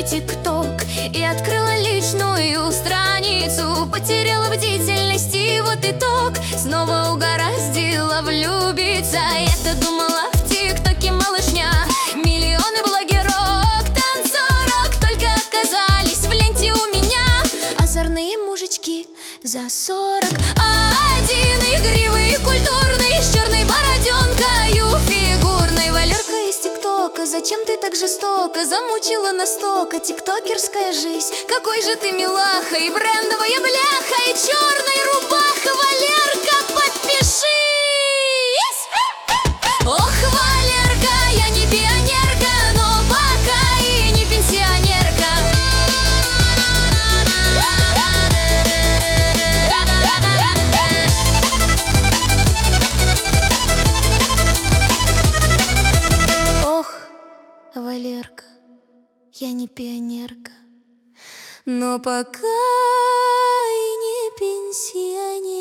ТикТок и открыла личную страницу. Потеряла бдительность, и вот итог. Снова угораздило влюбиться. Я-то думала, в ТикТоке малышня, миллионы блогерок, танцорок, только оказались в ленте у меня озорные мужички за 40. Один игривый, культурный, с черной бороденкою фигурной. Валерка из ТикТока, зачем ты так жестоко замучила настолько тиктокерская жизнь? Какой же ты милаха, и брендовая бляха, и черная рубаха. Валерка, подпишись! Ох, Валерка, я не пионерка, но пока и не пенсионерка. Ох, Валерка, я не пионерка, но пока и не пенсионерка.